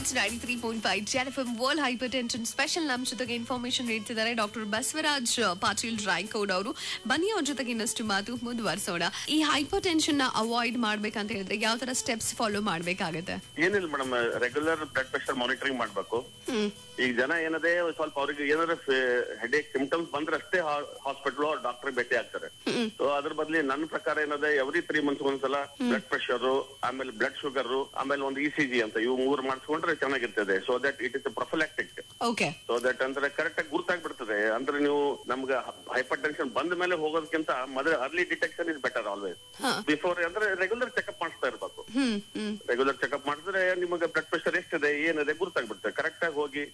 It's 93.5 JFM world hypertension special ನಮ್ಮ ಜೊತೆಗೆ information ನೀಡ್ತಿದ್ದಾರೆ ಡಾಕ್ಟರ್ ಬಸವರಾಜ್ ಪಾಟೀಲ್ ರಾಯ್ಕೋಡ್ ಅವರು. ಬನ್ನಿ ಅವ್ರ ಜೊತೆಗೆ ಇನ್ನಷ್ಟು ಮಾತು ಮುಂದುವರಿಸೋಣ. ಈ ಹೈಪರ್ ಟೆನ್ಷನ್ ನ ಅವಾಯ್ಡ್ ಮಾಡ್ಬೇಕಂತ ಹೇಳಿದ್ರೆ ಯಾವ ತರ ಸ್ಟೆಪ್ಸ್ ಫಾಲೋ ಮಾಡ್ಬೇಕಾಗತ್ತೆ? ಏನಿಲ್ಲ madam, regular blood pressure monitoring ಮಾಡ್ಬೇಕು. ಈಗ ಜನ ಏನದೇ ಸ್ವಲ್ಪ ಅವ್ರಿಗೆ ಏನಾದ್ರು ಹೆಡೇಕ್ ಸಿಂಪ್ಟಮ್ಸ್ ಬಂದ್ರೆ ಅಷ್ಟೇ ಹಾಸ್ಪಿಟಲ್ ಡಾಕ್ಟರ್ ಭೇಟಿ ಆಗ್ತಾರೆ. ಸೊ ಅದ್ರ ಬದ್ಲಿ ನನ್ನ ಪ್ರಕಾರ ಏನದೆ ಎವ್ರಿ 3 months ಒಂದ್ಸಲ ಬ್ಲಡ್ ಪ್ರೆಷರ್, ಆಮೇಲೆ ಬ್ಲಡ್ ಶುಗರ್, ಆಮೇಲೆ ಒಂದು ECG ಅಂತ ಇವು 3 ಮಾಡಿಸ್ಕೊಂಡ್ರೆ ಚೆನ್ನಾಗಿರ್ತದೆ. So that it is prophylactic. So that ಅಂದ್ರೆ ಕರೆಕ್ಟ್ ಆಗಿ ಗುರ್ತಾಗ್ಬಿಡ್ತದೆ. ಅಂದ್ರೆ ನೀವು ನಮ್ಗೆ ಹೈಪರ್ ಟೆನ್ಷನ್ ಬಂದ ಮೇಲೆ ಹೋಗೋದಕ್ಕಿಂತ ಮೊದಲು early detection is better always. Before ಅಂದ್ರೆ ರೆಗ್ಯುಲರ್ ಚೆಕ್ಅಪ್ ಮಾಡಿಸ್ತಾ ಇರ್ಬೇಕು. ರೆಗ್ಯುಲರ್ ಚೆಕ್ಅಪ್ ಮಾಡಿದ್ರೆ ನಿಮಗೆ ಬ್ಲಡ್ ಪ್ರೆಷರ್ ಎಷ್ಟಿದೆ ಏನಿದೆ ಗುರ್ತಾಗ್ಬಿಡ್ತದೆ. ಕರೆಕ್ಟ್ ಆಗಿ ಹೋಗಿ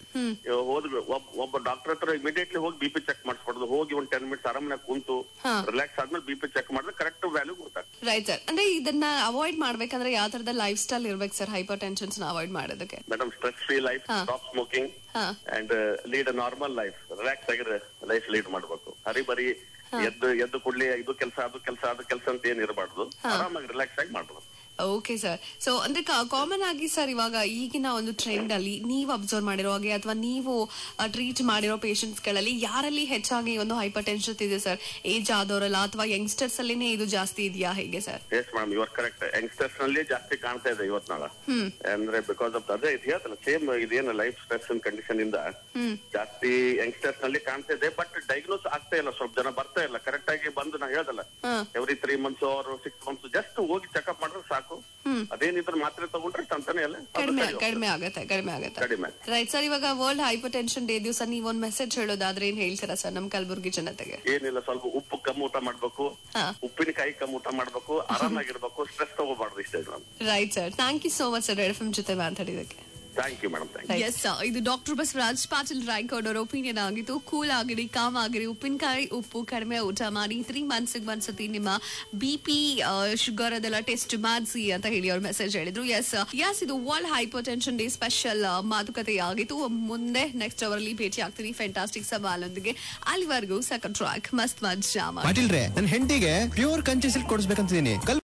ಒಬ್ಬ ಡಾಕ್ಟರ್ ಹತ್ರ ಇಮಿಡಿಯೇಟ್ಲಿ ಹೋಗಿ BP ಚೆಕ್ ಮಾಡಿಸ್ಕೊಡೋದು. ಹೋಗಿ ಒಂದು 10 minutes ಆರಾಮನಾಗ ಕುಂತು ರಿಲ್ಯಾಕ್ಸ್ ಆದ್ಮೇಲೆ BP ಚೆಕ್ ಮಾಡಿದ್ರೆ ಕರೆಕ್ಟ್ ವ್ಯಾಲ್ಯೂ ಗೊತ್ತಾಗ್ತದೆ. Right sir. ಅಂದ್ರೆ ಇದನ್ನ ಅವಾಯ್ಡ್ ಮಾಡ್ಬೇಕಂದ್ರೆ ಯಾವ ತರದ ಲೈಫ್ ಸ್ಟೈಲ್ ಇರ್ಬೇಕು ಸರ್ ಹೈಪರ್ ಟೆನ್ಷನ್ ಅವಾಯ್ಡ್ ಮಾಡೋದಕ್ಕೆ? Madam, stress free life, stop smoking and lead a normal life. Relax ಆಗಿರೋ ಲೈಫ್ ಲೀಡ್ ಮಾಡ್ಬೇಕು. ಹರಿಬರಿ ಎದ್ದು ಕೂಡ್ಲಿ ಇದು ಕೆಲಸ ಅದು ಕೆಲಸ ಅಂತ ಏನ್ ಇರಬಾರ್ದು. ಆರಾಮಾಗಿ ರಿಲ್ಯಾಕ್ಸ್ ಆಗಿ ಮಾಡ್ಬೋದು. Okay sir. ಸೊ ಅಂದ್ರೆ ಕಾಮನ್ ಆಗಿ ಸರ್ ಇವಾಗ ಈಗಿನ ಒಂದು ಟ್ರೆಂಡ್ ಅಲ್ಲಿ ನೀವು ಅಬ್ಸರ್ವ್ ಮಾಡಿರೋ ಹಾಗೆ ಅಥವಾ ನೀವು ಟ್ರೀಟ್ ಮಾಡಿರೋ ಪೇಷಂಟ್ಸ್ ಗಳಲ್ಲಿ ಯಾರಲ್ಲಿ ಹೆಚ್ಚಾಗಿ ಒಂದು ಹೈಪರ್ ಟೆನ್ಷನ್ ಇದೆ ಸರ್? ಏಜ್ ಆದವರಲ್ಲ ಅಥವಾ ಯಂಗ್ಸ್ಟರ್ಸ್ ಅಲ್ಲಿನೇ ಇದು ಜಾಸ್ತಿ ಇದೆಯಾ ಹೇಗೆ sir? Yes madam, you are correct. Youngsters ನಲ್ಲಿ ಜಾಸ್ತಿ ಕಾಣ್ತಾ ಇದೆ ಇವತ್ನಾಗ. ಅಂದ್ರೆ ಬಿಕಾಸ್ ಆಫ್ ಅದೇ ಇದು ಹೇಳ್ತಲ್ಲ ಸೇಮ್ ಇದೇನು ಲೈಫ್ ಸ್ಟ್ರೆಸ್ ಕಂಡೀಷನ್ ಇಂದ ಜಾಸ್ತಿ ಯಂಗ್ಸ್ಟರ್ಸ್ ನಲ್ಲಿ ಕಾಣ್ತಾ ಇದೆ. ಬಟ್ ಡಯಾಗ್ನೋಸ್ ಆಗ್ತಾ ಇಲ್ಲ. ಸ್ವಲ್ಪ ಜನ ಬರ್ತಾ ಇಲ್ಲ ಕರೆಕ್ಟ್ ಆಗಿ ಬಂದು ನಾ ಹೇಳ್ದಲ್ಲ every 3 months or 6 months just ಹೋಗಿ ಚೆಕ್ಅಪ್ ಮಾಡಿದ್ರೆ ಸಾಕು. ಅದೇನಿದ್ರೆ ಮಾತ್ರೆ ತಗೊಂಡ್ರೆ ತಂತಾನೆ ಎಲ್ಲ ಕಡಿಮೆ ಆಗುತ್ತೆ. Right sir. ಇವಾಗ ವರ್ಲ್ಡ್ ಹೈಪರ್ ಟೆನ್ಷನ್ ಡೇ ದಿವಸ ನೀವೊಂದು ಮೆಸೇಜ್ ಹೇಳೋದಾದ್ರೆ ಏನ್ ಹೇಳ್ತೀರಾ ಸರ್ ನಮ್ ಕಲಬುರ್ಗಿ ಜನತೆಗೆ? ಏನಿಲ್ಲ, ಸ್ವಲ್ಪ ಉಪ್ಪು ಕಮ್ಮಿ ಊಟ ಮಾಡ್ಬೇಕು, ಉಪ್ಪಿನಕಾಯಿ ಕಮ್ಮಿ ಊಟ ಮಾಡ್ಬೇಕು, ಆರಾಮಾಗಿರ್ಬೇಕು, ಸ್ಟ್ರೆಸ್ ತಗೋಬಾರ್ದು. ಇಷ್ಟೇ madam. Right sir. Thank you so much sir FM ಜೊತೆ ಮಾತಾಡಿದಕ್ಕೆ. Thank you madam. ಎಸ್, ಇದು ಡಾಕ್ಟರ್ ಬಸವರಾಜ್ ಪಾಟೀಲ್ ರಾಯ್ಕೋಡ್ ಅವರ ಒಪಿನಿಯನ್ ಆಗಿತ್ತು. ಕೂಲ್ ಆಗಿರಿ, ಕಾಮ್ ಆಗಿರಿ, ಉಪ್ಪಿನಕಾಯಿ ಉಪ್ಪು ಕಡಿಮೆ ಊಟ ಮಾಡಿ, 3 months ಒಂದ್ಸತಿ ನಿಮ್ಮ BP ಶುಗರ್ ಅದೆಲ್ಲ ಟೆಸ್ಟ್ ಮಾಡಿಸಿ ಅಂತ ಹೇಳಿ ಅವ್ರು ಮೆಸೇಜ್ ಹೇಳಿದ್ರು. ಎಸ್, ಇದು world hypertension day special ಮಾತುಕತೆ ಆಗಿತ್ತು. ಮುಂದೆ ನೆಕ್ಸ್ಟ್ ಅವರಲ್ಲಿ ಭೇಟಿ ಆಗ್ತೀನಿ ಫ್ಯಾಂಟಾಸ್ಟಿಕ್ ಸವಾಲೊಂದಿಗೆ. ಅಲ್ಲಿವರೆಗೂ ಸೆಕೆಂಡ್ ಟ್ರ್ಯಾಕ್ ಮಸ್ತ್ ಮಜಾ ಮಾಡಿ. ಪಾಟೀಲ್ರೆ, ನನ್ನ ಹೆಂಡತಿಗೆ ಪ್ಯೂರ್ ಕಂಚಿ ಸಿಲ್ಕ್ ಕೊಡಿಸ್ಬೇಕಂತಿದ್ದೀನಿ.